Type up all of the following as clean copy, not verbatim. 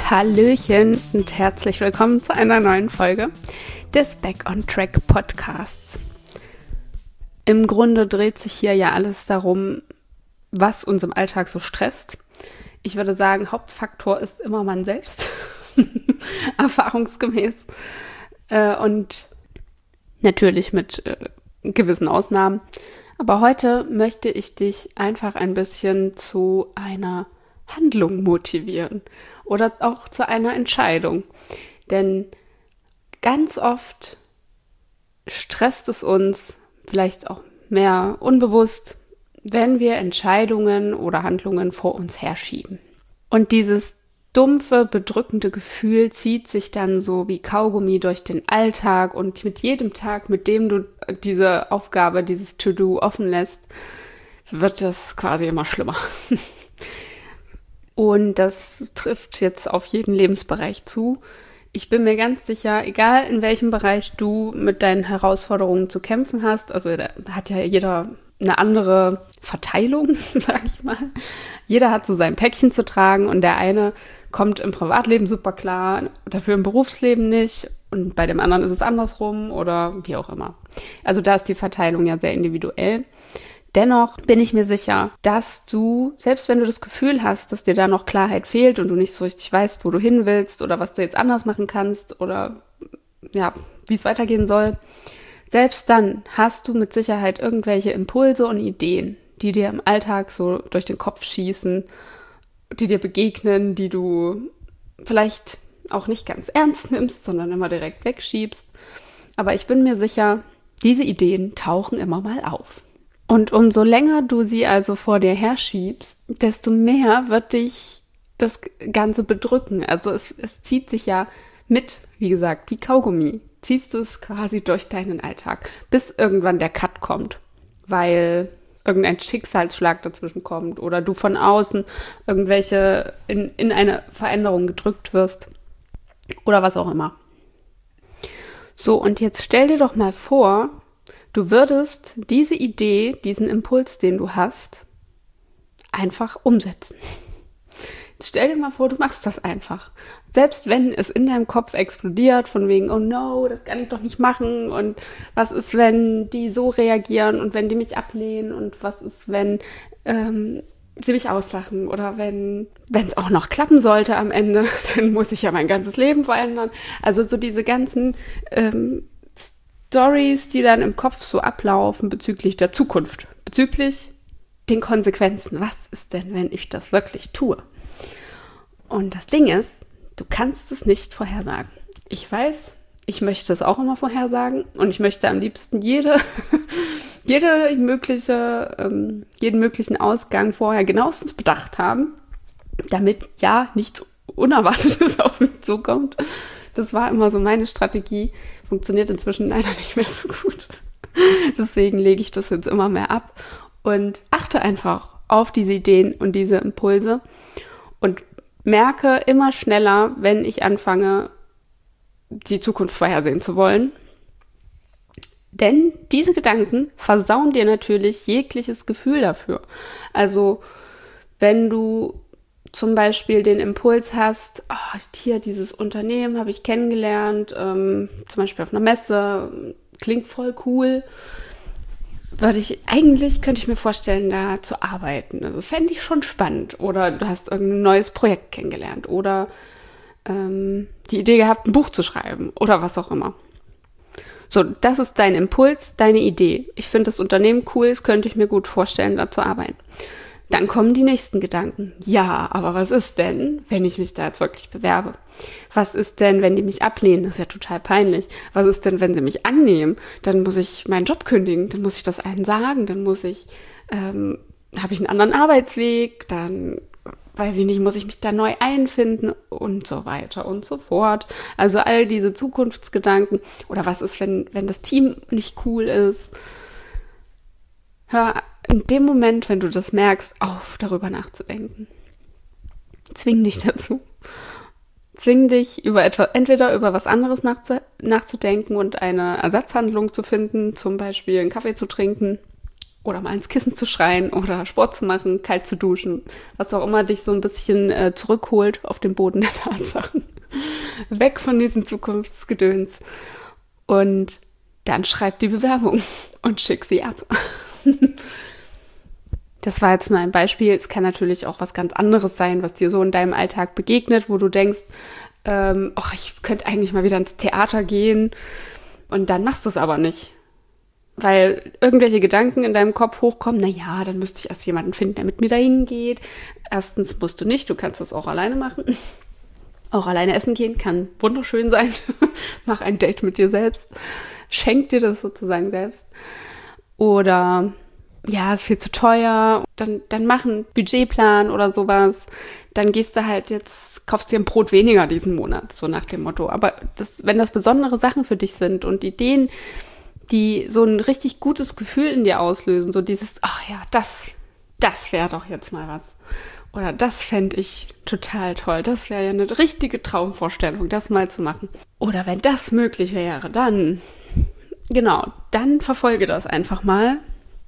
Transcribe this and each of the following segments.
Hallöchen und herzlich willkommen zu einer neuen Folge des Back on Track Podcasts. Im Grunde dreht sich hier ja alles darum, was uns im Alltag so stresst. Ich würde sagen, Hauptfaktor ist immer man selbst, erfahrungsgemäß. Und natürlich mit gewissen Ausnahmen. Aber heute möchte ich dich einfach ein bisschen zu einer Handlung motivieren oder auch zu einer Entscheidung. Denn ganz oft stresst es uns, vielleicht auch mehr unbewusst, wenn wir Entscheidungen oder Handlungen vor uns herschieben. Und dieses dumpfe, bedrückende Gefühl zieht sich dann so wie Kaugummi durch den Alltag und mit jedem Tag, mit dem du diese Aufgabe, dieses To-Do offen lässt, wird das quasi immer schlimmer. Und das trifft jetzt auf jeden Lebensbereich zu. Ich bin mir ganz sicher, egal in welchem Bereich du mit deinen Herausforderungen zu kämpfen hast, also da hat ja jeder eine andere Verteilung, sag ich mal. Jeder hat so sein Päckchen zu tragen und der eine kommt im Privatleben super klar, dafür im Berufsleben nicht und bei dem anderen ist es andersrum oder wie auch immer. Also da ist die Verteilung ja sehr individuell. Dennoch bin ich mir sicher, dass du, selbst wenn du das Gefühl hast, dass dir da noch Klarheit fehlt und du nicht so richtig weißt, wo du hin willst oder was du jetzt anders machen kannst oder ja, wie es weitergehen soll, selbst dann hast du mit Sicherheit irgendwelche Impulse und Ideen, die dir im Alltag so durch den Kopf schießen, die dir begegnen, die du vielleicht auch nicht ganz ernst nimmst, sondern immer direkt wegschiebst. Aber ich bin mir sicher, diese Ideen tauchen immer mal auf. Und umso länger du sie also vor dir herschiebst, desto mehr wird dich das Ganze bedrücken. Also es zieht sich ja mit, wie gesagt, wie Kaugummi. Ziehst du es quasi durch deinen Alltag, bis irgendwann der Cut kommt, weil irgendein Schicksalsschlag dazwischen kommt oder du von außen irgendwelche in eine Veränderung gedrückt wirst oder was auch immer. So, und jetzt stell dir doch mal vor, du würdest diese Idee, diesen Impuls, den du hast, einfach umsetzen. Jetzt stell dir mal vor, du machst das einfach. Selbst wenn es in deinem Kopf explodiert, von wegen, oh no, das kann ich doch nicht machen und was ist, wenn die so reagieren und wenn die mich ablehnen und was ist, wenn sie mich auslachen oder wenn es auch noch klappen sollte am Ende, dann muss ich ja mein ganzes Leben verändern. Also so diese ganzen Stories, die dann im Kopf so ablaufen bezüglich der Zukunft, bezüglich den Konsequenzen. Was ist denn, wenn ich das wirklich tue? Und das Ding ist, du kannst es nicht vorhersagen. Ich weiß, ich möchte es auch immer vorhersagen und ich möchte am liebsten jeden möglichen Ausgang vorher genauestens bedacht haben, damit ja nichts Unerwartetes auf mich zukommt. Das war immer so meine Strategie. Funktioniert inzwischen leider nicht mehr so gut. Deswegen lege ich das jetzt immer mehr ab und achte einfach auf diese Ideen und diese Impulse und merke immer schneller, wenn ich anfange, die Zukunft vorhersehen zu wollen. Denn diese Gedanken versauen dir natürlich jegliches Gefühl dafür. Also wenn du zum Beispiel den Impuls hast, oh, hier dieses Unternehmen habe ich kennengelernt, zum Beispiel auf einer Messe, klingt voll cool, könnte ich mir vorstellen, da zu arbeiten. Also das fände ich schon spannend. Oder du hast irgendein neues Projekt kennengelernt oder die Idee gehabt, ein Buch zu schreiben oder was auch immer. So, das ist dein Impuls, deine Idee. Ich finde das Unternehmen cool, das könnte ich mir gut vorstellen, da zu arbeiten. Dann kommen die nächsten Gedanken. Ja, aber was ist denn, wenn ich mich da jetzt wirklich bewerbe? Was ist denn, wenn die mich ablehnen? Das ist ja total peinlich. Was ist denn, wenn sie mich annehmen? Dann muss ich meinen Job kündigen, dann muss ich das allen sagen, dann habe ich einen anderen Arbeitsweg, dann, weiß ich nicht, muss ich mich da neu einfinden und so weiter und so fort. Also all diese Zukunftsgedanken. Oder was ist, wenn das Team nicht cool ist? Hör in dem Moment, wenn du das merkst, auf, darüber nachzudenken. Zwing dich dazu. Zwing dich, entweder über was anderes nachzudenken und eine Ersatzhandlung zu finden, zum Beispiel einen Kaffee zu trinken oder mal ins Kissen zu schreien oder Sport zu machen, kalt zu duschen, was auch immer dich so ein bisschen zurückholt auf den Boden der Tatsachen. Weg von diesem Zukunftsgedöns. Und dann schreib die Bewerbung und schick sie ab. Das war jetzt nur ein Beispiel. Es kann natürlich auch was ganz anderes sein, was dir so in deinem Alltag begegnet, wo du denkst, ich könnte eigentlich mal wieder ins Theater gehen. Und dann machst du es aber nicht. Weil irgendwelche Gedanken in deinem Kopf hochkommen, naja, dann müsste ich erst jemanden finden, der mit mir dahin geht. Erstens musst du nicht, du kannst das auch alleine machen. Auch alleine essen gehen kann wunderschön sein. Mach ein Date mit dir selbst. Schenk dir das sozusagen selbst. Oder ja, ist viel zu teuer. Dann mach einen Budgetplan oder sowas. Dann gehst du halt jetzt, kaufst dir ein Brot weniger diesen Monat, so nach dem Motto. Aber wenn das besondere Sachen für dich sind und Ideen, die so ein richtig gutes Gefühl in dir auslösen, so dieses, ach ja, das wäre doch jetzt mal was. Oder das fände ich total toll. Das wäre ja eine richtige Traumvorstellung, das mal zu machen. Oder wenn das möglich wäre, dann verfolge das einfach mal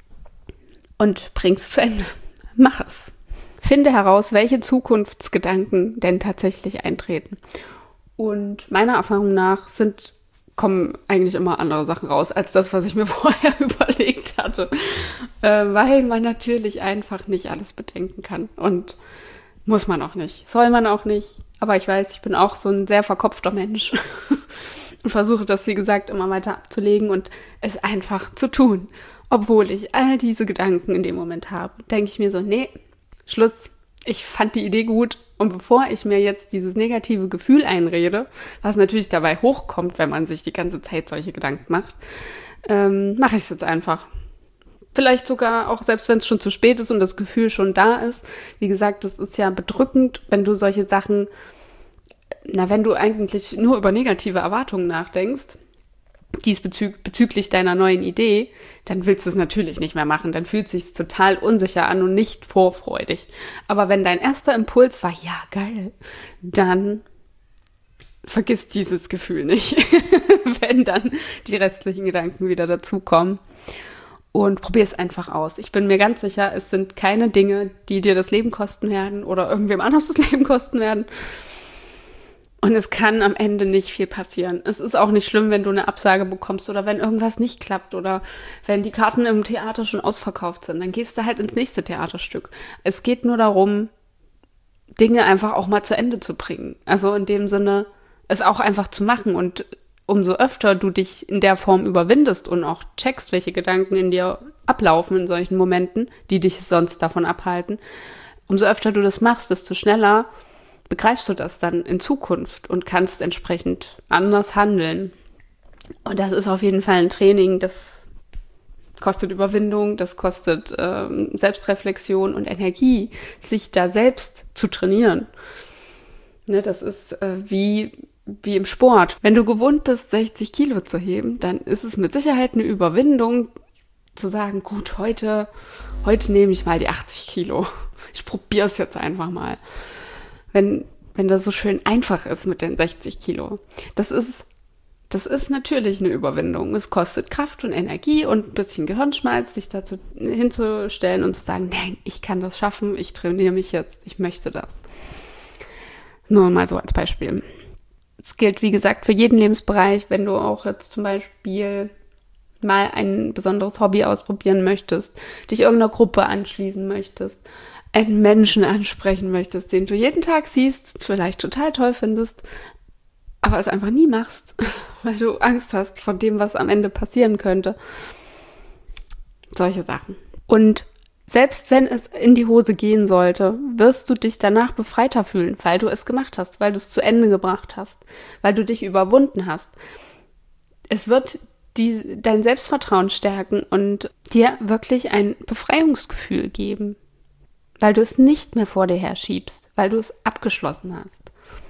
und bring's zu Ende. Mach es. Finde heraus, welche Zukunftsgedanken denn tatsächlich eintreten. Und meiner Erfahrung nach kommen eigentlich immer andere Sachen raus, als das, was ich mir vorher überlegt hatte. Weil man natürlich einfach nicht alles bedenken kann. Und muss man auch nicht. Soll man auch nicht. Aber ich weiß, ich bin auch so ein sehr verkopfter Mensch. Und versuche das, wie gesagt, immer weiter abzulegen und es einfach zu tun. Obwohl ich all diese Gedanken in dem Moment habe, denke ich mir so, nee, Schluss. Ich fand die Idee gut. Und bevor ich mir jetzt dieses negative Gefühl einrede, was natürlich dabei hochkommt, wenn man sich die ganze Zeit solche Gedanken macht, mache ich es jetzt einfach. Vielleicht sogar auch, selbst wenn es schon zu spät ist und das Gefühl schon da ist. Wie gesagt, das ist ja bedrückend, wenn du solche Sachen, wenn du eigentlich nur über negative Erwartungen nachdenkst, bezüglich deiner neuen Idee, dann willst du es natürlich nicht mehr machen. Dann fühlt es sich total unsicher an und nicht vorfreudig. Aber wenn dein erster Impuls war, ja, geil, dann vergiss dieses Gefühl nicht, wenn dann die restlichen Gedanken wieder dazukommen. Und probier es einfach aus. Ich bin mir ganz sicher, es sind keine Dinge, die dir das Leben kosten werden oder irgendwem anders das Leben kosten werden. Und es kann am Ende nicht viel passieren. Es ist auch nicht schlimm, wenn du eine Absage bekommst oder wenn irgendwas nicht klappt oder wenn die Karten im Theater schon ausverkauft sind. Dann gehst du halt ins nächste Theaterstück. Es geht nur darum, Dinge einfach auch mal zu Ende zu bringen. Also in dem Sinne, es auch einfach zu machen. Und umso öfter du dich in der Form überwindest und auch checkst, welche Gedanken in dir ablaufen in solchen Momenten, die dich sonst davon abhalten, umso öfter du das machst, desto schneller begreifst du das dann in Zukunft und kannst entsprechend anders handeln. Und das ist auf jeden Fall ein Training, das kostet Überwindung, das kostet Selbstreflexion und Energie, sich da selbst zu trainieren. Ne, das ist wie im Sport. Wenn du gewohnt bist, 60 Kilo zu heben, dann ist es mit Sicherheit eine Überwindung zu sagen, gut, heute nehme ich mal die 80 Kilo. Ich probiere es jetzt einfach mal. Wenn das so schön einfach ist mit den 60 Kilo. Das ist natürlich eine Überwindung. Es kostet Kraft und Energie und ein bisschen Gehirnschmalz, sich dazu hinzustellen und zu sagen, nein, ich kann das schaffen, ich trainiere mich jetzt, ich möchte das. Nur mal so als Beispiel. Es gilt, wie gesagt, für jeden Lebensbereich, wenn du auch jetzt zum Beispiel mal ein besonderes Hobby ausprobieren möchtest, dich irgendeiner Gruppe anschließen möchtest, einen Menschen ansprechen möchtest, den du jeden Tag siehst, vielleicht total toll findest, aber es einfach nie machst, weil du Angst hast vor dem, was am Ende passieren könnte. Solche Sachen. Und selbst wenn es in die Hose gehen sollte, wirst du dich danach befreiter fühlen, weil du es gemacht hast, weil du es zu Ende gebracht hast, weil du dich überwunden hast. Es wird dein Selbstvertrauen stärken und dir wirklich ein Befreiungsgefühl geben, weil du es nicht mehr vor dir herschiebst, weil du es abgeschlossen hast.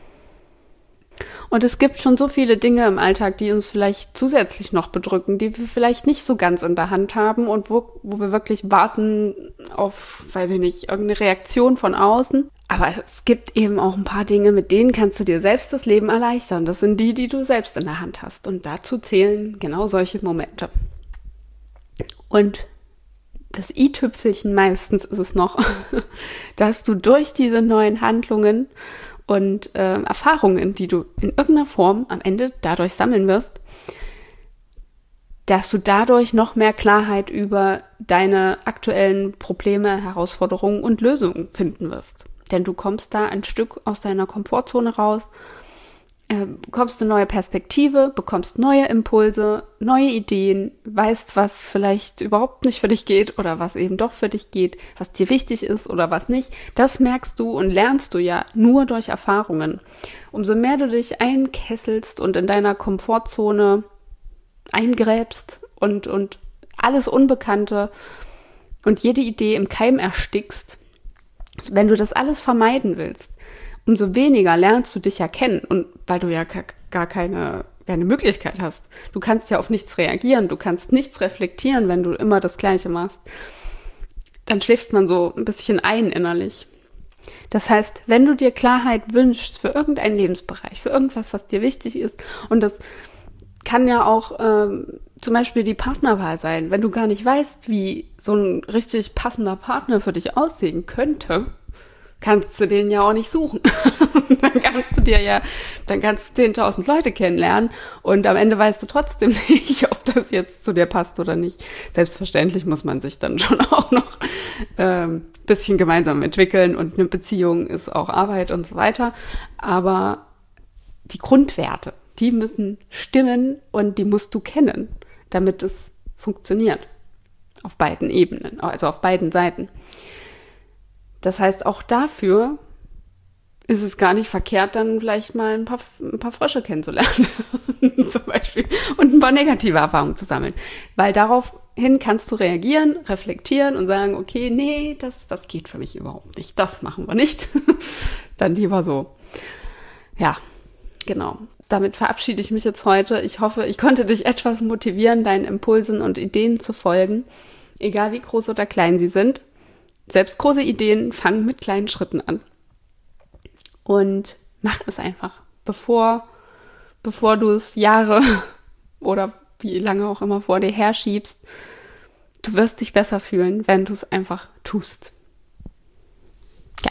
Und es gibt schon so viele Dinge im Alltag, die uns vielleicht zusätzlich noch bedrücken, die wir vielleicht nicht so ganz in der Hand haben und wo wir wirklich warten auf, weiß ich nicht, irgendeine Reaktion von außen. Aber es gibt eben auch ein paar Dinge, mit denen kannst du dir selbst das Leben erleichtern. Das sind die du selbst in der Hand hast. Und dazu zählen genau solche Momente. Und das i-Tüpfelchen meistens ist es noch, dass du durch diese neuen Handlungen und Erfahrungen, die du in irgendeiner Form am Ende dadurch sammeln wirst, dass du dadurch noch mehr Klarheit über deine aktuellen Probleme, Herausforderungen und Lösungen finden wirst. Denn du kommst da ein Stück aus deiner Komfortzone raus, bekommst eine neue Perspektive, bekommst neue Impulse, neue Ideen, weißt, was vielleicht überhaupt nicht für dich geht oder was eben doch für dich geht, was dir wichtig ist oder was nicht. Das merkst du und lernst du ja nur durch Erfahrungen. Umso mehr du dich einkesselst und in deiner Komfortzone eingräbst und alles Unbekannte und jede Idee im Keim erstickst, wenn du das alles vermeiden willst, umso weniger lernst du dich ja kennen und weil du ja gar keine Möglichkeit hast. Du kannst ja auf nichts reagieren, du kannst nichts reflektieren, wenn du immer das Gleiche machst. Dann schläft man so ein bisschen ein innerlich. Das heißt, wenn du dir Klarheit wünschst für irgendeinen Lebensbereich, für irgendwas, was dir wichtig ist, und das kann ja auch zum Beispiel die Partnerwahl sein, wenn du gar nicht weißt, wie so ein richtig passender Partner für dich aussehen könnte, kannst du den ja auch nicht suchen. Dann kannst du 10.000 Leute kennenlernen und am Ende weißt du trotzdem nicht, ob das jetzt zu dir passt oder nicht. Selbstverständlich muss man sich dann schon auch noch bisschen gemeinsam entwickeln und eine Beziehung ist auch Arbeit und so weiter. Aber die Grundwerte, die müssen stimmen und die musst du kennen, damit es funktioniert. Auf beiden Ebenen, also auf beiden Seiten. Das heißt, auch dafür ist es gar nicht verkehrt, dann vielleicht mal ein paar Frösche kennenzulernen zum Beispiel und ein paar negative Erfahrungen zu sammeln. Weil daraufhin kannst du reagieren, reflektieren und sagen, okay, nee, das geht für mich überhaupt nicht, das machen wir nicht. Dann lieber so. Ja, genau. Damit verabschiede ich mich jetzt heute. Ich hoffe, ich konnte dich etwas motivieren, deinen Impulsen und Ideen zu folgen, egal wie groß oder klein sie sind. Selbst große Ideen fangen mit kleinen Schritten an. Und mach es einfach, bevor du es Jahre oder wie lange auch immer vor dir herschiebst. Du wirst dich besser fühlen, wenn du es einfach tust. Ja,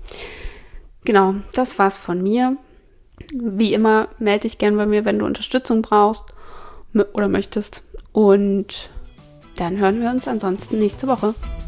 genau, das war's von mir. Wie immer, melde dich gern bei mir, wenn du Unterstützung brauchst oder möchtest. Und dann hören wir uns ansonsten nächste Woche.